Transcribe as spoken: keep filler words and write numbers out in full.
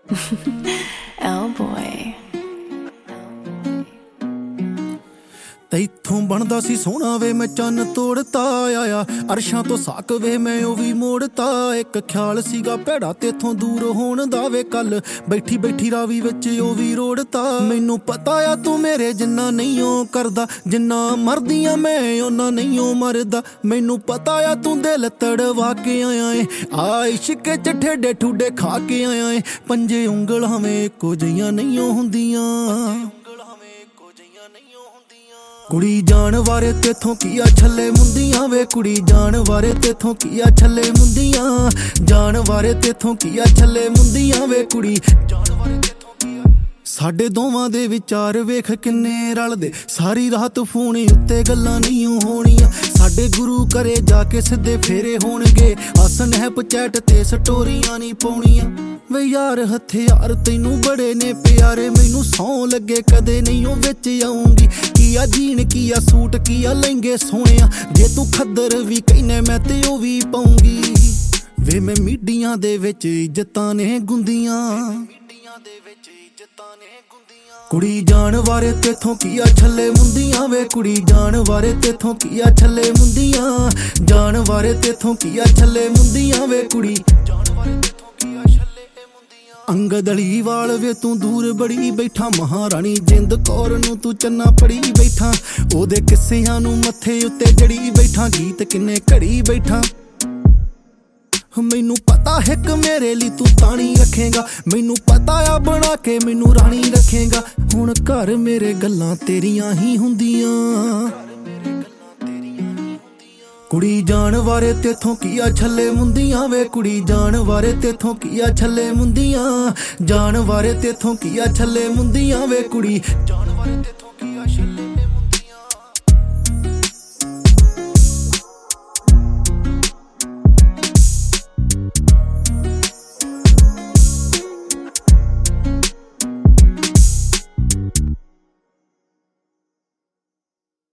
Oh boy. ਤੈਥੋਂ ਬਣਦਾ ਸੀ ਸੋਹਣਾ ਵੇ ਮੈਂ ਚੰਨ ਤੋੜਤਾ ਆਇਆ ਅਰਸ਼ਾਂ ਤੋਂ ਸਾਕ ਵੇ ਮੈਂ ਉਹ ਵੀ ਮੋੜਤਾ ਇੱਕ ਖਿਆਲ ਸੀਗਾ ਭੈੜਾ ਤੇਥੋਂ ਦੂਰ ਹੋਣ ਦਾ ਵੇ ਕੱਲ ਬੈਠੀ ਬੈਠੀ ਰਾਵੀ ਵਿੱਚ ਉਹ ਵੀ ਰੋੜਤਾ ਮੈਨੂੰ ਪਤਾ ਆ ਤੂੰ ਮੇਰੇ ਜਿੰਨਾ ਨਹੀਂ ਉਹ ਕਰਦਾ ਜਿੰਨਾ ਮਰਦੀਆਂ ਮੈਂ ਉਹਨਾਂ ਨਹੀਂ ਉਹ ਮਰਦਾ ਮੈਨੂੰ ਪਤਾ ਆ ਤੂੰ ਦਿਲ ਤੜਵਾ ਕੇ ਆਇਆ ਏ ਆ ਇਸ਼ਕ ਚ ਠੇਡੇ ਠੁੱਡੇ ਖਾ ਕੇ ਆਇਆ ਏ ਪੰਜੇ ਉਂਗਲਾਂ ਵੇ ਇੱਕੋ ਜਿਹੀਆਂ ਨਹੀਂ ਉਹ ਹੁੰਦੀਆਂ ਕੁੜੀ ਜਾਣ ਵਾਰੇ ਤੇਥੋਂ ਕੀ ਆ ਛੱਲੇ ਮੁੰਦੀਆਂ ਵੇ ਕੁੜੀ ਜਾਣ ਵਾਰੇ ਤੇਥੋਂ ਕੀ ਆ ਛੱਲੇ ਮੁੰਦੀਆਂ ਜਾਣ ਵਾਰੇ ਤੇਥੋਂ ਕੀ ਆ ਛੱਲੇ ਮੁੰਦੀਆਂ ਵੇ ਕੁੜੀ ਜਾਣ ਵਾਰੇ ਤੇਥੋਂ ਕੀ ਆ ਸਾਡੇ ਦੋਵਾਂ ਦੇ ਵਿਚਾਰ ਵੇਖ ਕਿੰਨੇ ਰਲਦੇ ਸਾਰੀ ਰਾਤ ਫੋਨ ਉੱਤੇ ਗੱਲਾਂ ਨਹੀਂ ਹੋਣੀਆਂ ਸਾਡੇ ਗੁਰੂ ਘਰੇ ਜਾ ਕੇ ਸਿੱਧੇ ਫੇਰੇ ਹੋਣਗੇ ਆ ਸਨੈਪਚੈਟ ਤੇ ਸਟੋਰੀਆਂ ਨਹੀਂ ਪਾਉਣੀਆਂ ਵੇ ਯਾਰ ਹਥਿਆਰ ਤੈਨੂੰ ਬੜੇ ਨੇ ਪਿਆਰੇ ਮੈਨੂੰ ਸੌਂ ਲੱਗੇ ਕਦੇ ਨਹੀਂ ਉਹ ਵਿੱਚ ਆਉਂਗੀ ਕੀ ਆ ਜੀਨ ਕੀ ਆ ਸੂਟ ਕੀ ਆ ਲਹਿੰਗੇ ਸੋਹਣਿਆ ਜੇ ਤੂੰ ਖੱਦਰ ਵੀ ਕਹਿਨੇ ਮੈਂ ਤੇ ਉਹ ਵੀ ਪਾਉਂਗੀ ਵੇ ਮੈਂ ਮੀਡੀਆਂ ਦੇ ਵਿੱਚ ਇੱਜ਼ਤਾਂ ਨੇ ਗੁੰਦੀਆਂ ਮੀਡੀਆਂ ਦੇ ਵਿੱਚ ਇੱਜ਼ਤਾਂ ਨੇ ਗੁੰਦੀਆਂ ਕੁੜੀ ਜਾਣ ਵਾਰੇ ਤੇਥੋਂ ਕੀ ਆ ਛੱਲੇ ਮੁੰਦੀਆਂ ਵੇ ਕੁੜੀ ਜਾਣ ਵਾਰੇ ਤੇਥੋਂ ਕੀ ਆ ਛੱਲੇ ਮੁੰਦੀਆਂ ਜਾਣ ਵਾਰੇ ਤੇਥੋਂ ਕੀ ਆ ਛੱਲੇ ਮੁੰਦੀਆਂ ਵੇ ਕੁੜੀ ਜਾਣ ਵਾਰੇ ਤੇਥੋਂ ਕੀ ਆ ਛੱਲੇ ਅੰਗਦ ਅਲੀ ਵਾਲ ਵੇ ਤੂੰ ਦੂਰ ਬੜੀ ਬੈਠਾ ਮਹਾਰਾਣੀ ਜਿੰਦ ਕੌਰ ਨੂੰ ਤੂੰ ਚੰਨਾ ਪੜੀ ਬੈਠਾ ਉਹਦੇ ਕਿੱਸਿਆਂ ਨੂੰ ਮੱਥੇ ਉੱਤੇ ਜੜੀ ਬੈਠਾ ਗੀਤ ਕਿੰਨੇ ਘੜੀ ਬੈਠਾ ਮੈਨੂੰ ਪਤਾ ਹੈ ਕਿ ਮੇਰੇ ਲਈ ਤੂੰ ਤਾਣੀ ਰੱਖੇਗਾ ਮੈਨੂੰ ਪਤਾ ਆ ਬਣਾ ਕੇ ਮੈਨੂੰ ਰਾਣੀ ਰੱਖੇਗਾ ਹੁਣ ਘਰ ਮੇਰੇ ਗੱਲਾਂ ਤੇਰੀਆਂ ਹੀ ਹੁੰਦੀਆਂ ਕੁੜੀ ਜਾਣ ਵਾਰੇ ਤੇਥੋਂ ਕੀ ਆ ਛੱਲੇ ਮੁੰਦੀਆਂ ਵੇ ਕੁੜੀ ਜਾਣ ਵਾਰੇ ਤੇਥੋਂ ਕੀ ਆ ਛੱਲੇ ਮੁੰਦੀਆਂ ਜਾਣ ਵਾਰੇ ਤੇਥੋਂ ਕੀ ਆ ਛੱਲੇ ਮੁੰਦੀਆਂ ਵੇ ਕੁੜੀ ਜਾਣ ਵਾਰੇ ਤੇਥੋਂ